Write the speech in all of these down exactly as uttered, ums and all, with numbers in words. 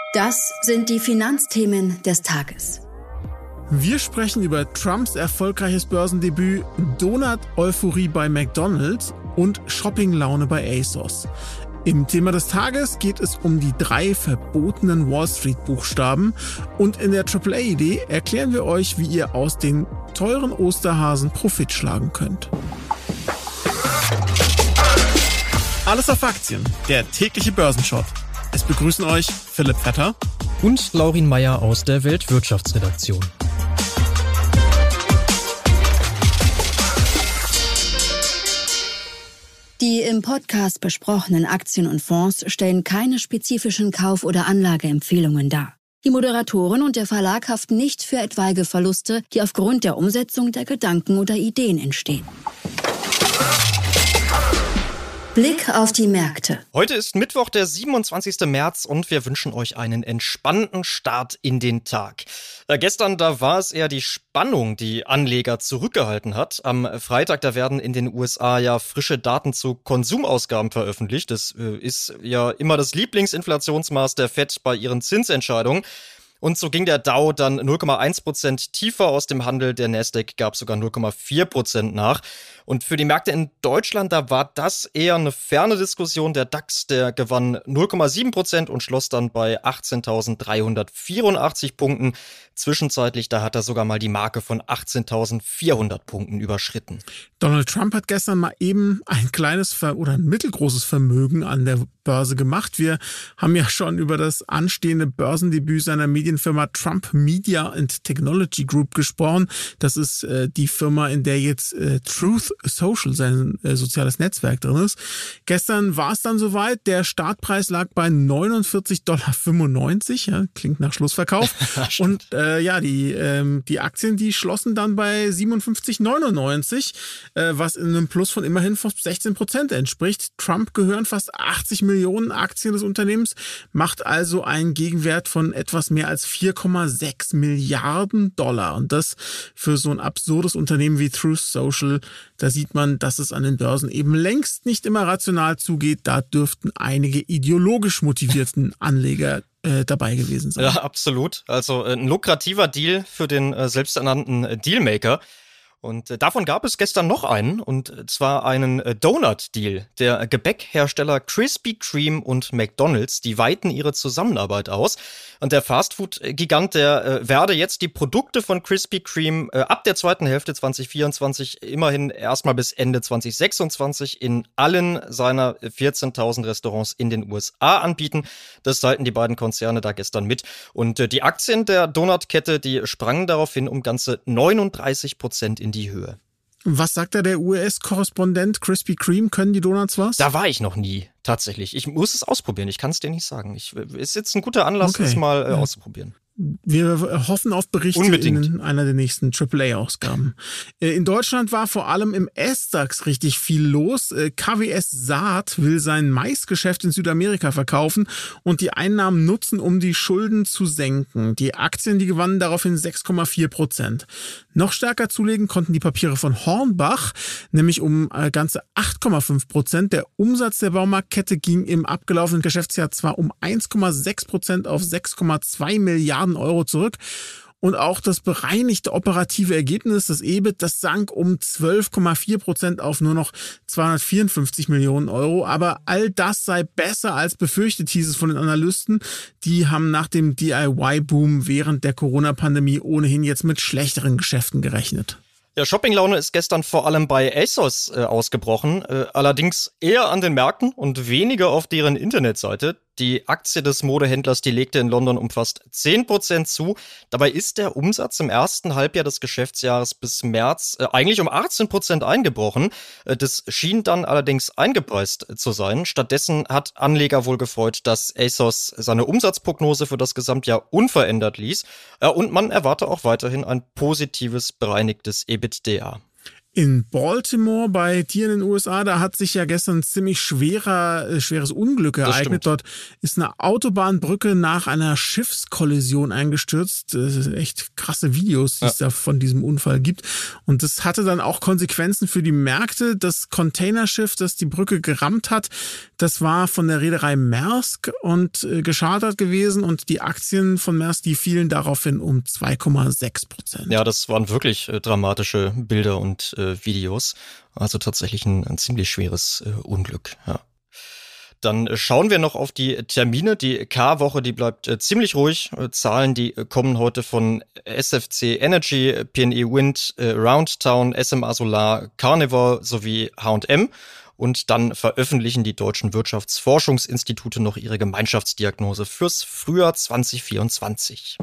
Das sind die Finanzthemen des Tages. Wir sprechen über Trumps erfolgreiches Börsendebüt, Donut-Euphorie bei McDonald's und Shoppinglaune bei ASOS. Im Thema des Tages geht es um die drei verbotenen Wall-Street-Buchstaben und in der Triple A-Idee erklären wir euch, wie ihr aus den teuren Osterhasen Profit schlagen könnt. Alles auf Aktien, der tägliche Börsenshot. Es begrüßen euch Philipp Vetter und Laurin Meyer aus der Weltwirtschaftsredaktion. Die im Podcast besprochenen Aktien und Fonds stellen keine spezifischen Kauf- oder Anlageempfehlungen dar. Die Moderatoren und der Verlag haften nicht für etwaige Verluste, die aufgrund der Umsetzung der Gedanken oder Ideen entstehen. Blick auf die Märkte. Heute ist Mittwoch, der siebenundzwanzigsten März und wir wünschen euch einen entspannten Start in den Tag. Äh, gestern, da war es eher die Spannung, die Anleger zurückgehalten hat. Am Freitag, da werden in den U S A ja frische Daten zu Konsumausgaben veröffentlicht. Das äh, ist ja immer das Lieblingsinflationsmaß der Fed bei ihren Zinsentscheidungen. Und so ging der Dow dann null Komma eins Prozent tiefer aus dem Handel. Der Nasdaq gab sogar null Komma vier Prozent nach. Und für die Märkte in Deutschland, da war das eher eine ferne Diskussion. Der DAX, der gewann null Komma sieben Prozent und schloss dann bei achtzehntausenddreihundertvierundachtzig Punkten. Zwischenzeitlich, da hat er sogar mal die Marke von achtzehntausendvierhundert Punkten überschritten. Donald Trump hat gestern mal eben ein kleines Ver- oder ein mittelgroßes Vermögen an der Börse gemacht. Wir haben ja schon über das anstehende Börsendebüt seiner Medienfirma Trump Media and Technology Group gesprochen. Das ist äh, die Firma, in der jetzt äh, Truth Social, sein äh, soziales Netzwerk drin ist. Gestern war es dann soweit. Der Startpreis lag bei neunundvierzig Komma fünfundneunzig Dollar. Ja, klingt nach Schlussverkauf. Und äh, ja, die ähm, die Aktien, die schlossen dann bei siebenundfünfzig Komma neunundneunzig, äh, was in einem Plus von immerhin fast sechzehn Prozent entspricht. Trump gehören fast achtzig Millionen Aktien des Unternehmens, macht also einen Gegenwert von etwas mehr als vier Komma sechs Milliarden Dollar. Und das für so ein absurdes Unternehmen wie Truth Social. Da sieht man, dass es an den Börsen eben längst nicht immer rational zugeht. Da dürften einige ideologisch motivierten Anleger äh, dabei gewesen sein. Ja, absolut. Also äh, ein lukrativer Deal für den äh, selbsternannten äh, Dealmaker. Und äh, davon gab es gestern noch einen, und zwar einen äh, Donut-Deal. Der Gebäckhersteller Krispy Kreme und McDonald's, die weiten ihre Zusammenarbeit aus. Und der Fastfood-Gigant, der äh, werde jetzt die Produkte von Krispy Kreme äh, ab der zweiten Hälfte zwanzig vierundzwanzig immerhin erstmal bis Ende zwanzig sechsundzwanzig in allen seiner vierzehntausend Restaurants in den U S A anbieten. Das teilten die beiden Konzerne da gestern mit. Und äh, die Aktien der Donutkette, die sprangen daraufhin um ganze neununddreißig Prozent in die Höhe. Was sagt da der U S-Korrespondent Krispy Kreme? Können die Donuts was? Da war ich noch nie, tatsächlich. Ich muss es ausprobieren, ich kann es dir nicht sagen. Ich, ist jetzt ein guter Anlass, okay. es mal äh, ja. auszuprobieren. Wir hoffen auf Berichte Unbedingt. in einer der nächsten Triple A-Ausgaben. In Deutschland war vor allem im S-DAX richtig viel los. K W S Saat will sein Maisgeschäft in Südamerika verkaufen und die Einnahmen nutzen, um die Schulden zu senken. Die Aktien, die gewannen daraufhin sechs Komma vier Prozent. Noch stärker zulegen konnten die Papiere von Hornbach, nämlich um ganze acht Komma fünf Prozent. Der Umsatz der Baumarktkette ging im abgelaufenen Geschäftsjahr zwar um eins Komma sechs Prozent auf sechs Komma zwei Milliarden Euro zurück. Und auch das bereinigte operative Ergebnis, das E B I T, das sank um zwölf Komma vier Prozent auf nur noch zweihundertvierundfünfzig Millionen Euro. Aber all das sei besser als befürchtet, hieß es von den Analysten. Die haben nach dem D I Y-Boom während der Corona-Pandemie ohnehin jetzt mit schlechteren Geschäften gerechnet. Ja, Shoppinglaune ist gestern vor allem bei ASOS äh, ausgebrochen, äh, allerdings eher an den Märkten und weniger auf deren Internetseite. Die Aktie des Modehändlers, die legte in London um fast zehn Prozent zu. Dabei ist der Umsatz im ersten Halbjahr des Geschäftsjahres bis März äh, eigentlich um achtzehn Prozent eingebrochen. Äh, das schien dann allerdings eingepreist zu sein. Stattdessen hat Anleger wohl gefreut, dass ASOS seine Umsatzprognose für das Gesamtjahr unverändert ließ. Äh, und man erwarte auch weiterhin ein positives, bereinigtes EBITDA. In Baltimore bei dir in den U S A, da hat sich ja gestern ein ziemlich schwerer, äh, schweres Unglück ereignet. Dort ist eine Autobahnbrücke nach einer Schiffskollision eingestürzt. Das ist echt krasse Videos, die ja. es da von diesem Unfall gibt. Und das hatte dann auch Konsequenzen für die Märkte. Das Containerschiff, das die Brücke gerammt hat, Das war von der Reederei Maersk und äh, geschartert gewesen und die Aktien von Maersk, die fielen daraufhin um zwei Komma sechs Prozent. Ja, das waren wirklich äh, dramatische Bilder und äh, Videos. Also tatsächlich ein, ein ziemlich schweres äh, Unglück, ja. Dann schauen wir noch auf die Termine. Die K-Woche, die bleibt äh, ziemlich ruhig. Äh, Zahlen, die äh, kommen heute von S F C Energy, P and E Wind, äh, Roundtown, S M A Solar, Carnival sowie H und M. Und dann veröffentlichen die deutschen Wirtschaftsforschungsinstitute noch ihre Gemeinschaftsdiagnose fürs Frühjahr zwanzig vierundzwanzig.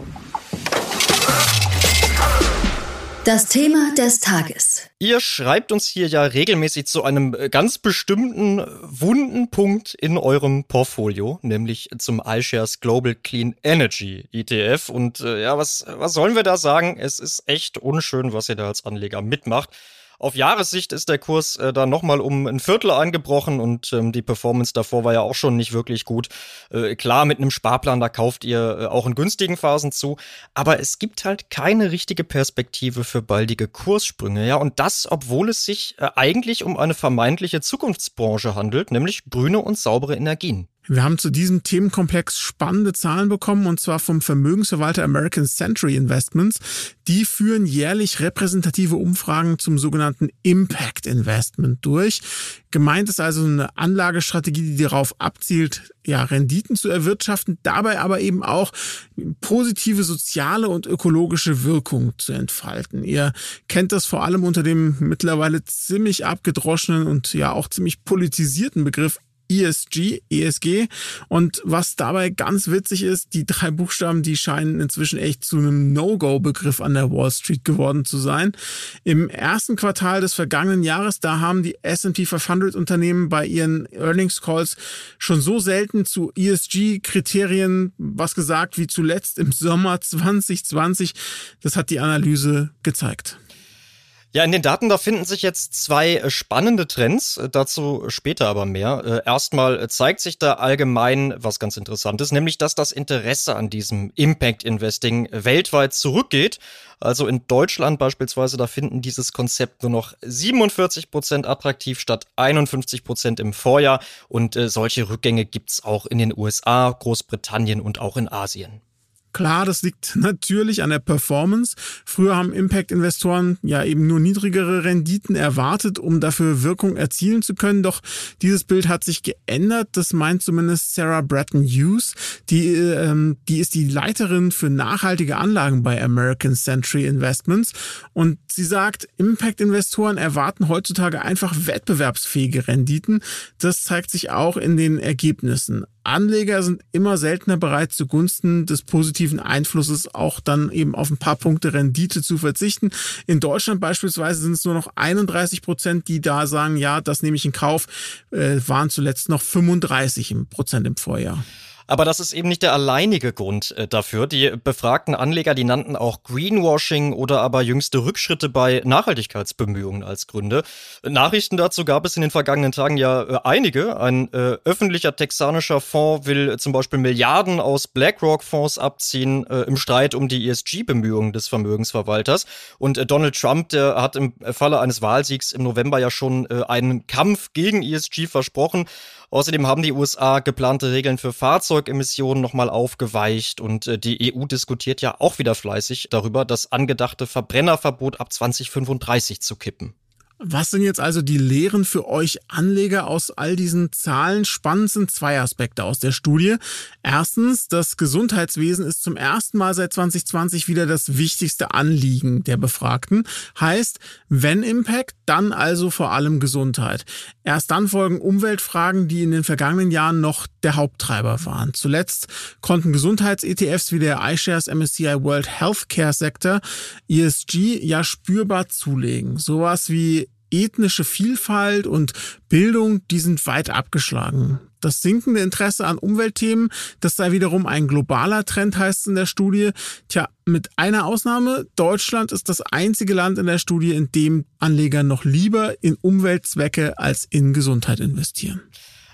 Das Thema des Tages. Ihr schreibt uns hier ja regelmäßig zu einem ganz bestimmten wunden Punkt in eurem Portfolio, nämlich zum iShares Global Clean Energy E T F. Und äh, ja, was, was sollen wir da sagen? Es ist echt unschön, was ihr da als Anleger mitmacht. Auf Jahressicht ist der Kurs äh, da nochmal um ein Viertel eingebrochen und ähm, die Performance davor war ja auch schon nicht wirklich gut. Äh, klar, mit einem Sparplan, da kauft ihr äh, auch in günstigen Phasen zu, aber es gibt halt keine richtige Perspektive für baldige Kurssprünge. Ja, und das, obwohl es sich äh, eigentlich um eine vermeintliche Zukunftsbranche handelt, nämlich grüne und saubere Energien. Wir haben zu diesem Themenkomplex spannende Zahlen bekommen, und zwar vom Vermögensverwalter American Century Investments. Die führen jährlich repräsentative Umfragen zum sogenannten Impact Investment durch. Gemeint ist also eine Anlagestrategie, die darauf abzielt, ja, Renditen zu erwirtschaften, dabei aber eben auch positive soziale und ökologische Wirkung zu entfalten. Ihr kennt das vor allem unter dem mittlerweile ziemlich abgedroschenen und ja auch ziemlich politisierten Begriff E S G, E S G. Und was dabei ganz witzig ist, die drei Buchstaben, die scheinen inzwischen echt zu einem No-Go-Begriff an der Wall Street geworden zu sein. Im ersten Quartal des vergangenen Jahres, da haben die S and P fünfhundert Unternehmen bei ihren Earnings Calls schon so selten zu E S G-Kriterien was gesagt wie zuletzt im Sommer zwanzig zwanzig. Das hat die Analyse gezeigt. Ja, in den Daten, da finden sich jetzt zwei spannende Trends, dazu später aber mehr. Erstmal zeigt sich da allgemein was ganz Interessantes, nämlich dass das Interesse an diesem Impact Investing weltweit zurückgeht. Also in Deutschland beispielsweise, da finden dieses Konzept nur noch siebenundvierzig Prozent attraktiv statt einundfünfzig Prozent im Vorjahr. Und äh, solche Rückgänge gibt's auch in den U S A, Großbritannien und auch in Asien. Klar, das liegt natürlich an der Performance. Früher haben Impact-Investoren ja eben nur niedrigere Renditen erwartet, um dafür Wirkung erzielen zu können. Doch dieses Bild hat sich geändert. Das meint zumindest Sarah Bratton Hughes. Die, ähm, die ist die Leiterin für nachhaltige Anlagen bei American Century Investments. Und sie sagt, Impact-Investoren erwarten heutzutage einfach wettbewerbsfähige Renditen. Das zeigt sich auch in den Ergebnissen. Anleger sind immer seltener bereit, zugunsten des positiven Einflusses auch dann eben auf ein paar Punkte Rendite zu verzichten. In Deutschland beispielsweise sind es nur noch einunddreißig Prozent, die da sagen, ja, das nehme ich in Kauf, äh, waren zuletzt noch fünfunddreißig Prozent im Vorjahr. Aber das ist eben nicht der alleinige Grund äh, dafür. Die befragten Anleger, die nannten auch Greenwashing oder aber jüngste Rückschritte bei Nachhaltigkeitsbemühungen als Gründe. Nachrichten dazu gab es in den vergangenen Tagen ja äh, einige. Ein äh, öffentlicher texanischer Fonds will äh, zum Beispiel Milliarden aus BlackRock-Fonds abziehen äh, im Streit um die E S G-Bemühungen des Vermögensverwalters. Und äh, Donald Trump, der hat im Falle eines Wahlsiegs im November ja schon äh, einen Kampf gegen E S G versprochen. Außerdem haben die U S A geplante Regeln für Fahrzeugemissionen nochmal aufgeweicht und äh, die E U diskutiert ja auch wieder fleißig darüber, das angedachte Verbrennerverbot ab zwanzig fünfunddreißig zu kippen. Was sind jetzt also die Lehren für euch Anleger aus all diesen Zahlen? Spannend sind zwei Aspekte aus der Studie. Erstens, das Gesundheitswesen ist zum ersten Mal seit zwanzig zwanzig wieder das wichtigste Anliegen der Befragten. Heißt, wenn Impact, dann also vor allem Gesundheit. Erst dann folgen Umweltfragen, die in den vergangenen Jahren noch der Haupttreiber waren. Zuletzt konnten Gesundheits-E T Fs wie der iShares M S C I World Healthcare Sector E S G ja spürbar zulegen. Sowas wie ethnische Vielfalt und Bildung, die sind weit abgeschlagen. Das sinkende Interesse an Umweltthemen, das sei wiederum ein globaler Trend, heißt es in der Studie. Tja, mit einer Ausnahme, Deutschland ist das einzige Land in der Studie, in dem Anleger noch lieber in Umweltzwecke als in Gesundheit investieren.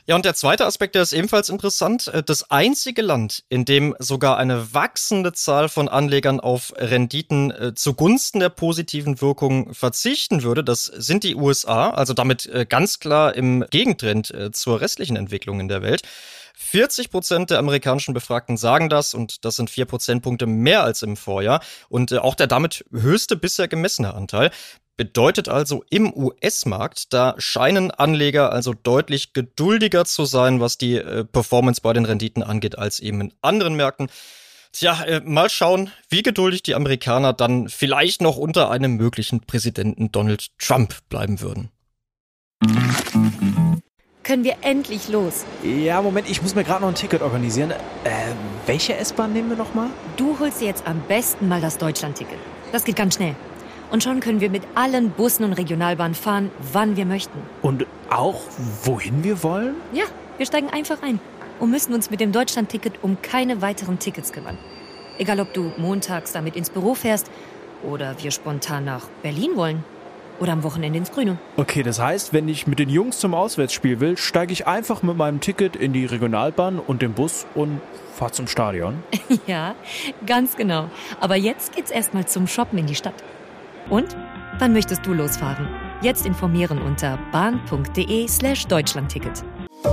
Ja, und der zweite Aspekt, der ist ebenfalls interessant. Das einzige Land, in dem sogar eine wachsende Zahl von Anlegern auf Renditen äh, zugunsten der positiven Wirkung verzichten würde, das sind die U S A. Also damit äh, ganz klar im Gegentrend äh, zur restlichen Entwicklung in der Welt. vierzig Prozent der amerikanischen Befragten sagen das und das sind vier Prozentpunkte mehr als im Vorjahr. Und äh, auch der damit höchste bisher gemessene Anteil. Bedeutet also, im U S-Markt, da scheinen Anleger also deutlich geduldiger zu sein, was die äh, Performance bei den Renditen angeht, als eben in anderen Märkten. Tja, äh, mal schauen, wie geduldig die Amerikaner dann vielleicht noch unter einem möglichen Präsidenten Donald Trump bleiben würden. Können wir endlich los? Ja, Moment, ich muss mir gerade noch ein Ticket organisieren. Äh, welche S-Bahn nehmen wir nochmal? Du holst dir jetzt am besten mal das Deutschland-Ticket. Das geht ganz schnell. Und schon können wir mit allen Bussen und Regionalbahnen fahren, wann wir möchten. Und auch, wohin wir wollen? Ja, wir steigen einfach ein und müssen uns mit dem Deutschland-Ticket um keine weiteren Tickets kümmern. Egal, ob du montags damit ins Büro fährst oder wir spontan nach Berlin wollen oder am Wochenende ins Grüne. Okay, das heißt, wenn ich mit den Jungs zum Auswärtsspiel will, steige ich einfach mit meinem Ticket in die Regionalbahn und den Bus und fahre zum Stadion? Ja, ganz genau. Aber jetzt geht's erstmal zum Shoppen in die Stadt. Und? Wann möchtest du losfahren? Jetzt informieren unter bahn.de slash Deutschlandticket.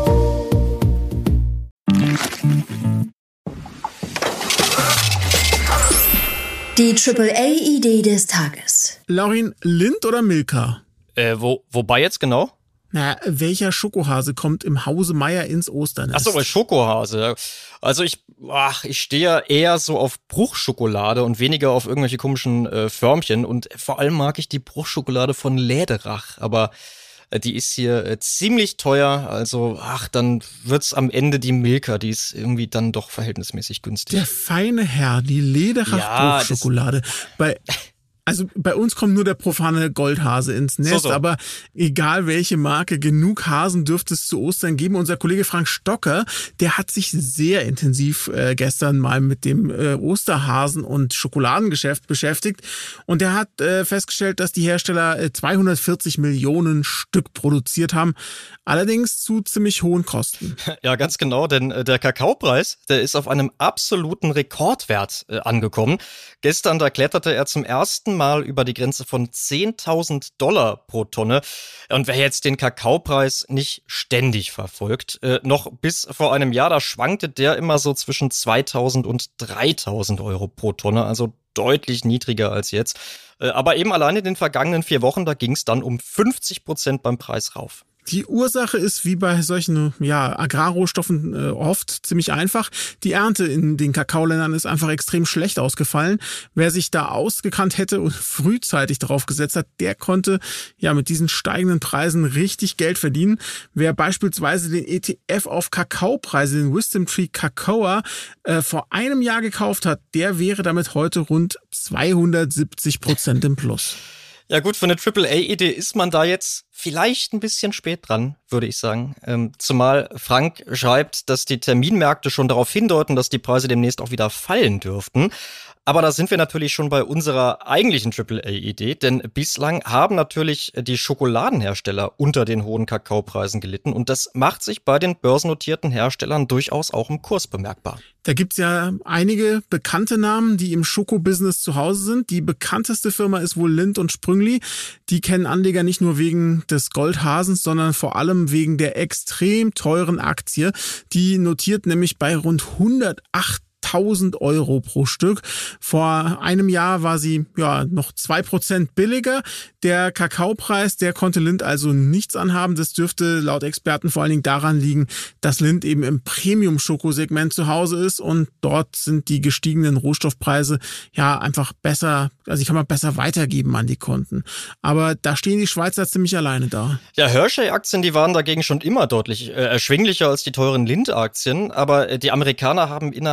Die Triple A-Idee des Tages. Laurin, Lindt oder Milka? Äh, wo, wobei jetzt genau? Na, welcher Schokohase kommt im Hause Meier ins Osternest? Ach so, bei Schokohase. Also ich, ach, ich stehe ja eher so auf Bruchschokolade und weniger auf irgendwelche komischen äh, Förmchen. Und vor allem mag ich die Bruchschokolade von Läderach. Aber äh, die ist hier äh, ziemlich teuer. Also, ach, dann wird's am Ende die Milka. Die ist irgendwie dann doch verhältnismäßig günstig. Der feine Herr, die Läderach Ja, Bruchschokolade. Bei Also bei uns kommt nur der profane Goldhase ins Nest, so, so. aber egal welche Marke, genug Hasen dürfte es zu Ostern geben. Unser Kollege Frank Stocker, der hat sich sehr intensiv äh, gestern mal mit dem äh, Osterhasen- und Schokoladengeschäft beschäftigt und der hat äh, festgestellt, dass die Hersteller äh, zweihundertvierzig Millionen Stück produziert haben, allerdings zu ziemlich hohen Kosten. Ja, ganz genau, denn äh, der Kakaopreis, der ist auf einem absoluten Rekordwert äh, angekommen. Gestern, da kletterte er zum ersten Mal über die Grenze von zehntausend Dollar pro Tonne. Und wer jetzt den Kakaopreis nicht ständig verfolgt, äh, noch bis vor einem Jahr, da schwankte der immer so zwischen zweitausend und dreitausend Euro pro Tonne, also deutlich niedriger als jetzt. Äh, aber eben allein in den vergangenen vier Wochen, da ging es dann um fünfzig Prozent beim Preis rauf. Die Ursache ist wie bei solchen ja, Agrarrohstoffen äh, oft ziemlich einfach. Die Ernte in den Kakaoländern ist einfach extrem schlecht ausgefallen. Wer sich da ausgekannt hätte und frühzeitig darauf gesetzt hat, der konnte ja mit diesen steigenden Preisen richtig Geld verdienen. Wer beispielsweise den E T F auf Kakaopreise, den Wisdom Tree Cocoa, äh, vor einem Jahr gekauft hat, der wäre damit heute rund zweihundertsiebzig Prozent im Plus. Ja gut, für eine Triple A-Idee ist man da jetzt vielleicht ein bisschen spät dran, würde ich sagen. Ähm, zumal Frank schreibt, dass die Terminmärkte schon darauf hindeuten, dass die Preise demnächst auch wieder fallen dürften. Aber da sind wir natürlich schon bei unserer eigentlichen Triple A-Idee, denn bislang haben natürlich die Schokoladenhersteller unter den hohen Kakaopreisen gelitten und das macht sich bei den börsennotierten Herstellern durchaus auch im Kurs bemerkbar. Da gibt's ja einige bekannte Namen, die im Schokobusiness zu Hause sind. Die bekannteste Firma ist wohl Lindt und Sprüngli. Die kennen Anleger nicht nur wegen des Goldhasens, sondern vor allem wegen der extrem teuren Aktie. Die notiert nämlich bei rund hundertacht tausend Euro pro Stück. Vor einem Jahr war sie ja noch zwei Prozent billiger. Der Kakaopreis, der konnte Lindt also nichts anhaben. Das dürfte laut Experten vor allen Dingen daran liegen, dass Lindt eben im Premium-Schokosegment zu Hause ist und dort sind die gestiegenen Rohstoffpreise ja einfach besser, also die kann man besser weitergeben an die Kunden. Aber da stehen die Schweizer ziemlich alleine da. Ja, Hershey-Aktien, die waren dagegen schon immer deutlich äh, erschwinglicher als die teuren Lindt-Aktien, aber äh, die Amerikaner haben innerhalb der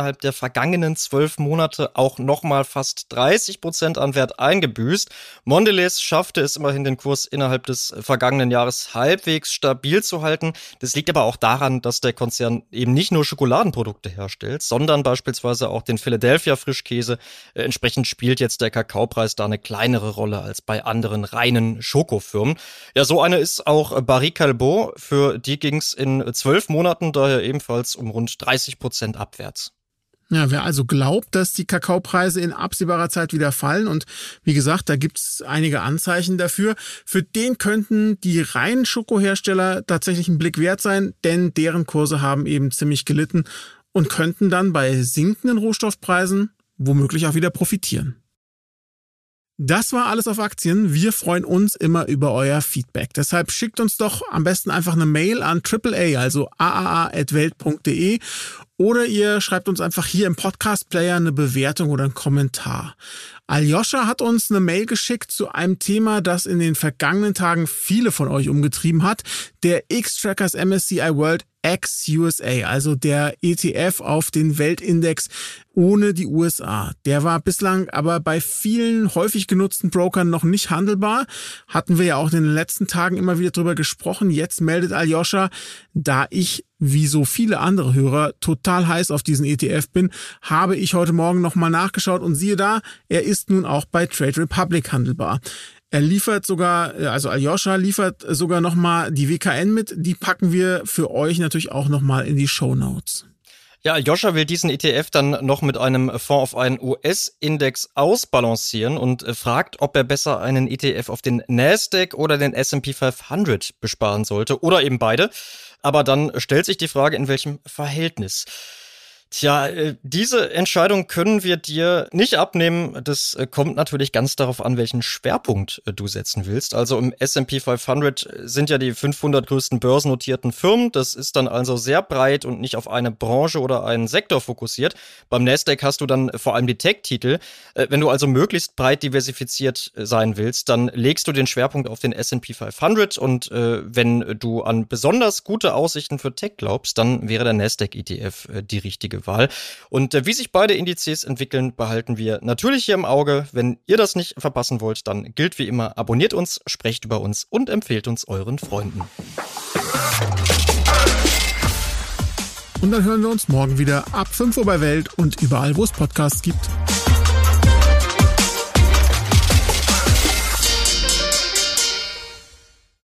vergangenen zwölf Monate auch nochmal fast dreißig Prozent an Wert eingebüßt. Mondelez schaffte es immerhin, den Kurs innerhalb des vergangenen Jahres halbwegs stabil zu halten. Das liegt aber auch daran, dass der Konzern eben nicht nur Schokoladenprodukte herstellt, sondern beispielsweise auch den Philadelphia Frischkäse. Äh, entsprechend spielt jetzt der Kakaopreis da eine kleinere Rolle als bei anderen reinen Schokofirmen. Ja, so eine ist auch Barry Callebaut. Für die ging es in zwölf Monaten daher ebenfalls um rund dreißig Prozent abwärts. Ja, wer also glaubt, dass die Kakaopreise in absehbarer Zeit wieder fallen, und wie gesagt, da gibt's einige Anzeichen dafür, für den könnten die reinen Schokohersteller tatsächlich einen Blick wert sein, denn deren Kurse haben eben ziemlich gelitten und könnten dann bei sinkenden Rohstoffpreisen womöglich auch wieder profitieren. Das war alles auf Aktien. Wir freuen uns immer über euer Feedback. Deshalb schickt uns doch am besten einfach eine Mail an triple A, also a a a at welt punkt de, oder ihr schreibt uns einfach hier im Podcast-Player eine Bewertung oder einen Kommentar. Aljoscha hat uns eine Mail geschickt zu einem Thema, das in den vergangenen Tagen viele von euch umgetrieben hat. Der X-Trackers M S C I World ex-U S A, also der E T F auf den Weltindex ohne die U S A. Der war bislang aber bei vielen häufig genutzten Brokern noch nicht handelbar. Hatten wir ja auch in den letzten Tagen immer wieder drüber gesprochen. Jetzt meldet Aljoscha, da ich wie so viele andere Hörer total heiß auf diesen E T F bin, habe ich heute Morgen nochmal nachgeschaut und siehe da, er ist nun auch bei Trade Republic handelbar. Er liefert sogar, also Aljoscha liefert sogar nochmal die W K N mit, die packen wir für euch natürlich auch nochmal in die Shownotes. Ja, Aljoscha will diesen E T F dann noch mit einem Fonds auf einen U S-Index ausbalancieren und fragt, ob er besser einen E T F auf den Nasdaq oder den S and P fünfhundert besparen sollte oder eben beide. Aber dann stellt sich die Frage, in welchem Verhältnis. Tja, diese Entscheidung können wir dir nicht abnehmen. Das kommt natürlich ganz darauf an, welchen Schwerpunkt du setzen willst. Also im S and P fünfhundert sind ja die fünfhundert größten börsennotierten Firmen. Das ist dann also sehr breit und nicht auf eine Branche oder einen Sektor fokussiert. Beim Nasdaq hast du dann vor allem die Tech-Titel. Wenn du also möglichst breit diversifiziert sein willst, dann legst du den Schwerpunkt auf den S and P fünfhundert. Und äh, wenn du an besonders gute Aussichten für Tech glaubst, dann wäre der Nasdaq E T F äh, die richtige Wahl. Und äh, wie sich beide Indizes entwickeln, behalten wir natürlich hier im Auge. Wenn ihr das nicht verpassen wollt, dann gilt wie immer, abonniert uns, sprecht über uns und empfehlt uns euren Freunden. Und dann hören wir uns morgen wieder ab fünf Uhr bei Welt und überall, wo es Podcasts gibt.